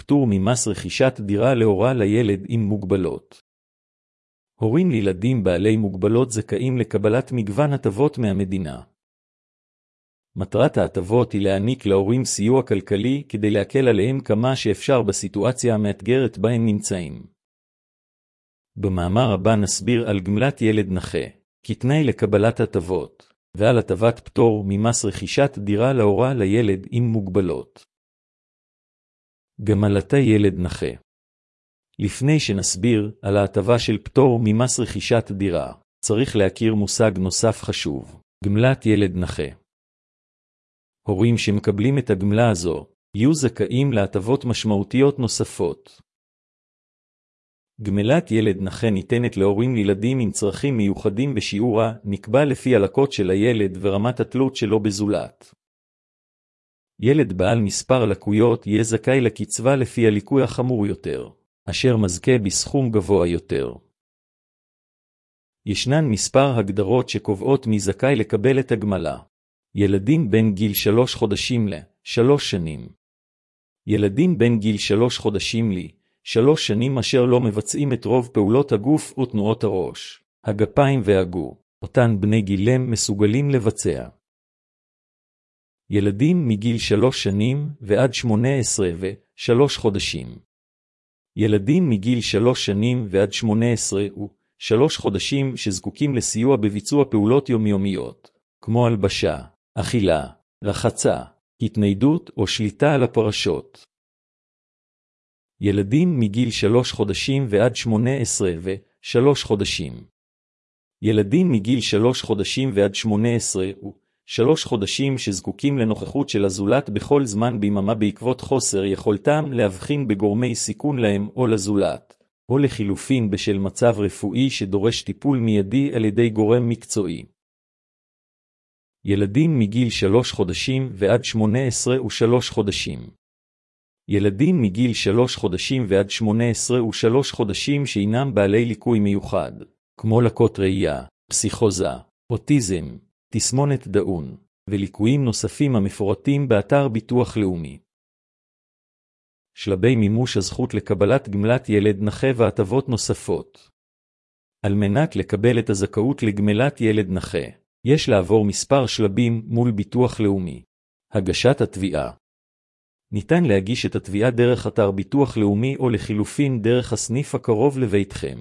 פטור ממס רכישת דירה להורה לילד עם מוגבלות. הורים לילדים בעלי מוגבלות זכאים לקבלת מגוון הטבות מהמדינה. מטרת ההטבות היא להעניק להורים סיוע כלכלי כדי להקל עליהם כמה שאפשר בסיטואציה המאתגרת בה הם נמצאים. במאמר הבא נסביר על גמלת ילד נכה, כתנאי לקבלת הטבות, ועל הטבת פטור ממס רכישת דירה להורה לילד עם מוגבלות. גמלת ילד נכה. לפני שנסביר על ההטבה של פטור ממס רכישת דירה, צריך להכיר מושג נוסף חשוב, גמלת ילד נכה. הורים שמקבלים את הגמלה הזו, יהיו זכאים להטבות משמעותיות נוספות. גמלת ילד נכה ניתנת להורים לילדים עם צרכים מיוחדים בשיעורה, נקבע לפי הלקות של הילד ורמת התלות שלו בזולת. ילד בעל מספר לקויות יהיה זכאי לקצבה לפי הליקוי החמור יותר, אשר מזכה בסכום גבוה יותר. ישנן מספר הגדרות שקובעות מי זכאי לקבל את הגמלה. ילדים בין גיל 3 חודשים ל-3 שנים. ילדים בין גיל 3 חודשים ל-3 שנים אשר לא מבצעים את רוב פעולות הגוף ותנועות הראש, הגפיים והגוף, אותן בני גילם מסוגלים לבצע. ילדים מגיל 3 שנים ועד 18 ו-3 חודשים. ילדים מגיל 3 שנים ועד 18 ו-3 חודשים שזקוקים לסיוע בביצוע פעולות יומיומיות, כמו הלבשה, אכילה, רחצה, התניידות או שליטה על הפרשות. ילדים מגיל 3 חודשים ועד 18 ו-3 חודשים. ילדים מגיל 3 חודשים ועד 18 ו-3 חודשים שזקוקים לנוכחות של הזולת בכל זמן ביממה בעקבות חוסר יכולתם להבחין בגורמי סיכון להם או לזולת, או לחילופין בשל מצב רפואי שדורש טיפול מיידי על ידי גורם מקצועי. ילדים מגיל 3 חודשים ועד 18 ו-3 חודשים. ילדים מגיל 3 חודשים ועד 18 ו-3 חודשים שאינם בעלי ליקוי מיוחד, כמו לקות ראייה, פסיכוזה, אוטיזם, תסמונת דאון, וליקויים נוספים המפורטים באתר ביטוח לאומי. שלבי מימוש הזכות לקבלת גמלת ילד נכה והטבות נוספות. על מנת לקבל את הזכאות לגמלת ילד נכה, יש לעבור מספר שלבים מול ביטוח לאומי. הגשת התביעה. ניתן להגיש את התביעה דרך אתר ביטוח לאומי או לחילופין דרך הסניף הקרוב לביתכם.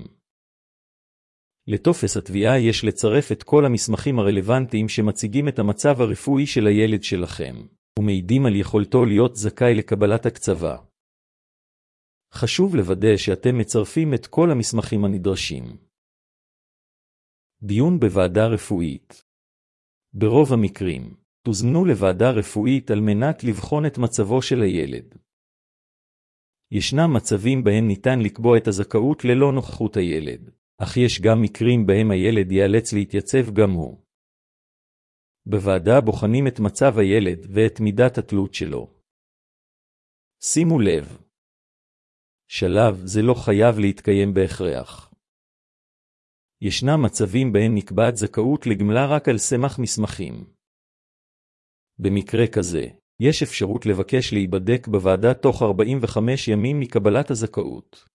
לטופס התביעה יש לצרף את כל המסמכים הרלוונטיים שמציגים את המצב הרפואי של הילד שלכם, ומעידים על יכולתו להיות זכאי לקבלת הקצבה. חשוב לוודא שאתם מצרפים את כל המסמכים הנדרשים. דיון בוועדה רפואית. ברוב המקרים, תוזמנו לוועדה רפואית על מנת לבחון את מצבו של הילד. ישנם מצבים בהם ניתן לקבוע את הזכאות ללא נוכחות הילד, אך יש גם מקרים בהם הילד ייאלץ להתייצב גם הוא. בוועדה בוחנים את מצב הילד ואת מידת התלות שלו. שימו לב. שלב זה לא חייב להתקיים בהכרח. ישנם מצבים בהם נקבעת זכאות לגמלה רק על סמך מסמכים. במקרה כזה, יש אפשרות לבקש להיבדק בוועדה תוך 45 ימים מקבלת הזכאות.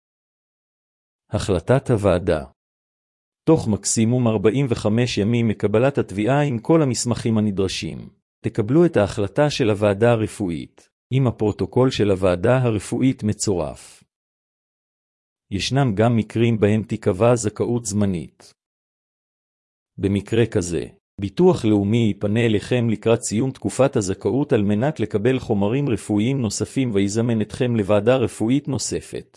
החלטת הוועדה. תוך מקסימום 45 ימים מקבלת התביעה עם כל המסמכים הנדרשים, תקבלו את ההחלטה של הוועדה הרפואית, עם הפרוטוקול של הוועדה הרפואית מצורף. ישנם גם מקרים בהם תיקבע זכאות זמנית. במקרה כזה, ביטוח לאומי ייפנה אליכם לקראת סיום תקופת הזכאות על מנת לקבל חומרים רפואיים נוספים ויזמן אתכם לוועדה רפואית נוספת.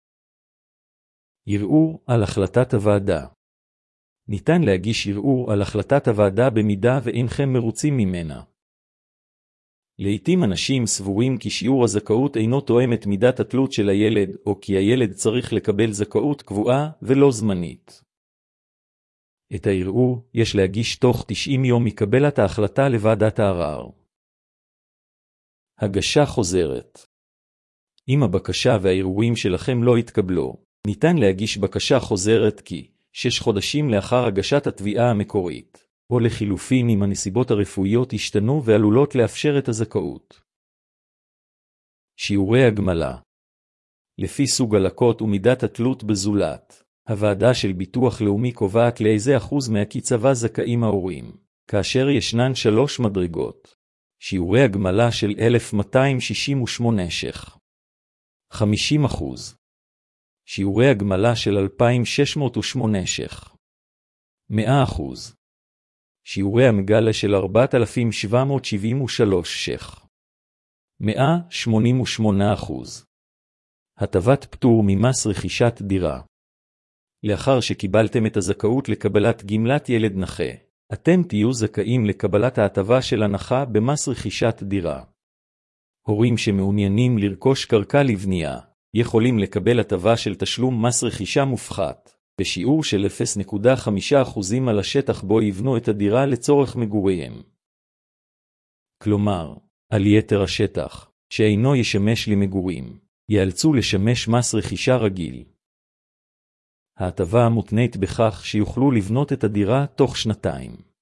ערעור על החלטת הוועדה. ניתן להגיש ערעור על החלטת הוועדה במידה ואינכם מרוצים ממנה. לעתים אנשים סבורים כי שיעור הזכאות אינו תואם את מידת התלות של הילד, או כי הילד צריך לקבל זכאות קבועה ולא זמנית. את הערעור יש להגיש תוך 90 יום מקבלת ההחלטה לוועדת הערר. הגשה חוזרת. אם הבקשה והערעורים שלכם לא התקבלו, ניתן להגיש בקשה חוזרת 6 חודשים לאחר הגשת התביעה המקורית, או לחילופין אם הנסיבות הרפואיות השתנו ועלולות לאפשר את הזכאות. שיעורי הגמלה. לפי סוג הלקות ומידת התלות בזולת, הוועדה של ביטוח לאומי קובעת לאיזה אחוז מהקצבה זכאים ההורים, כאשר ישנן 3 מדרגות. שיעורי הגמלה של 1,268 ש"ח. 50%. שיעורי הגמלה של 2,608 ש"ח. 100%. שיעורי המגלה של 4,773 ש"ח. 188%. הטבת פטור ממס רכישת דירה. לאחר שקיבלתם את הזכאות לקבלת גמלת ילד נכה, אתם תהיו זכאים לקבלת ההטבה של הנחה במס רכישת דירה. הורים שמעוניינים לרכוש קרקע לבנייה, יכולים לקבל הטבה של תשלום מס רכישה מופחת, בשיעור של 0.5% על השטח בו יבנו את הדירה לצורך מגוריהם. כלומר, על יתר השטח, שאינו ישמש למגורים, ייאלצו לשמש מס רכישה רגיל. ההטבה מותנית בכך שיוכלו לבנות את הדירה תוך 2 שנים.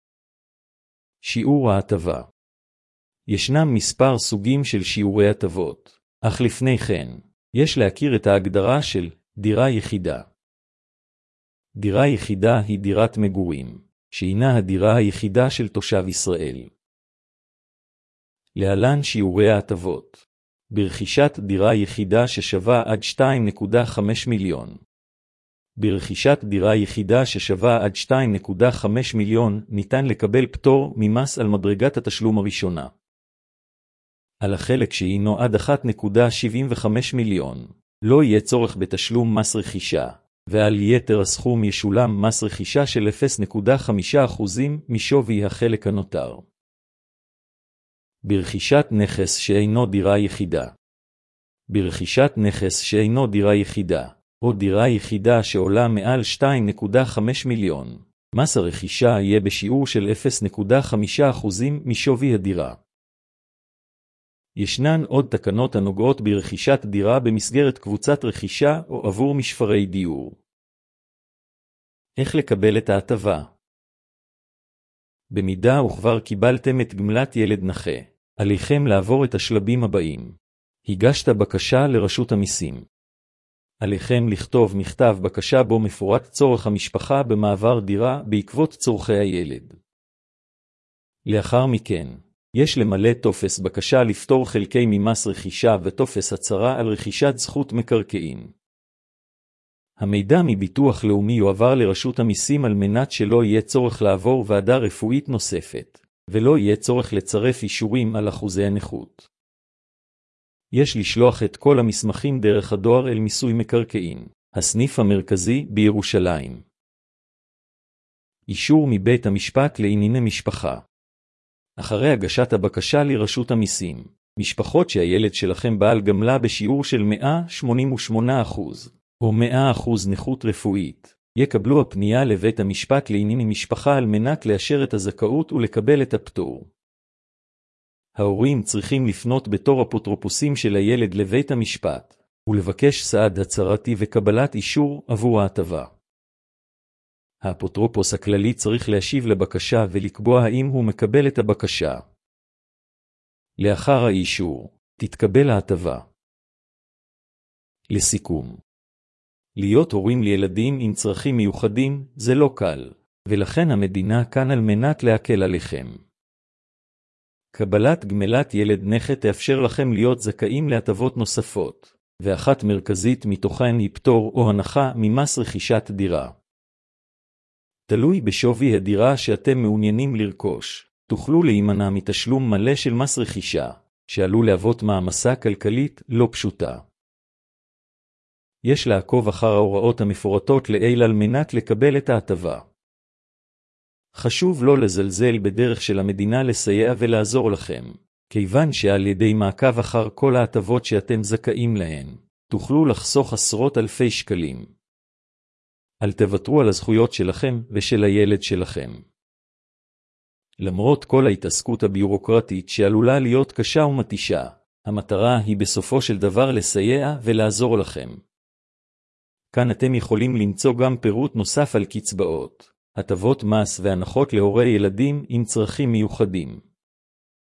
שיעור ההטבה. ישנם מספר סוגים של שיעורי הטבות, אך לפני כן, יש להכיר את ההגדרה של דירה יחידה. דירה יחידה היא דירת מגורים, שהינה הדירה היחידה של תושב ישראל. להלן שיעורי ההטבות. ברכישת דירה יחידה ששווה עד 2.5 מיליון. ברכישת דירה יחידה ששווה עד 2.5 מיליון ניתן לקבל פטור ממס על מדרגת התשלום הראשונה. על החלק שהינו עד 1.75 מיליון, לא יהיה צורך בתשלום מס רכישה, ועל יתר הסכום ישולם מס רכישה של 0.5% משווי החלק הנותר. ברכישת נכס שאינו דירה יחידה. ברכישת נכס שאינו דירה יחידה, או דירה יחידה שעולה מעל 2.5 מיליון, מס הרכישה יהיה בשיעור של 0.5% משווי הדירה. ישנן עוד תקנות הנוגעות ברכישת דירה במסגרת קבוצת רכישה או עבור משפרי דיור. איך לקבל את ההטבה? במידה וכבר קיבלתם את גמלת ילד נכה, עליכם לעבור את השלבים הבאים. הגשת בקשה לרשות המיסים. עליכם לכתוב מכתב בקשה בו מפורט צורך המשפחה במעבר דירה בעקבות צורכי הילד. לאחר מכן, יש למלא טופס בקשה לפטור חלקי ממס רכישה וטופס הצהרה על רכישת זכות מקרקעין. המידע מביטוח לאומי יועבר לרשות המיסים על מנת שלא יהיה צורך לעבור ועדה רפואית נוספת, ולא יהיה צורך לצרף אישורים על אחוזי הנכות. יש לשלוח את כל המסמכים דרך הדואר אל מיסוי מקרקעין, הסניף המרכזי בירושלים. אישור מבית המשפט לענייני משפחה. אחרי הגשת הבקשה לרשות המיסים, משפחות שהילד שלכם בעל גמלה בשיעור של 188% או 100% נכות רפואית, יקבלו הפנייה לבית המשפט לענייני משפחה על מנת לאשר את הזכאות ולקבל את הפטור. ההורים צריכים לפנות בתור אפוטרופוסים של הילד לבית המשפט, ולבקש סעד הצהרתי וקבלת אישור עבור ההטבה. האפוטרופוס הכללי צריך להשיב לבקשה ולקבוע האם הוא מקבל את הבקשה. לאחר האישור, תתקבל ההטבה. לסיכום, להיות הורים לילדים עם צרכים מיוחדים זה לא קל, ולכן המדינה כאן על מנת להקל עליכם. קבלת גמלת ילד נכה תאפשר לכם להיות זכאים להטבות נוספות, ואחת מרכזית מתוכן היא פטור או הנחה ממס רכישת דירה. תלוי בשווי הדירה שאתם מעוניינים לרכוש, תוכלו להימנע מתשלום מלא של מס רכישה, שעלול להוות מעמסה כלכלית לא פשוטה. יש לעקוב אחר ההוראות המפורטות לעיל על מנת לקבל את ההטבה. חשוב לא לזלזל בדרך של המדינה לסייע ולעזור לכם, כיוון שעל ידי מעקב אחר כל ההטבות שאתם זכאים להן, תוכלו לחסוך עשרות אלפי שקלים. אל תוותרו על הזכויות שלכם ושל הילד שלכם. למרות כל ההתעסקות הביורוקרטית שעלולה להיות קשה ומתישה, המטרה היא בסופו של דבר לסייע ולעזור לכם. כאן אתם יכולים למצוא גם פירוט נוסף על קצבאות, הטבות מס והנחות להורי ילדים עם צרכים מיוחדים.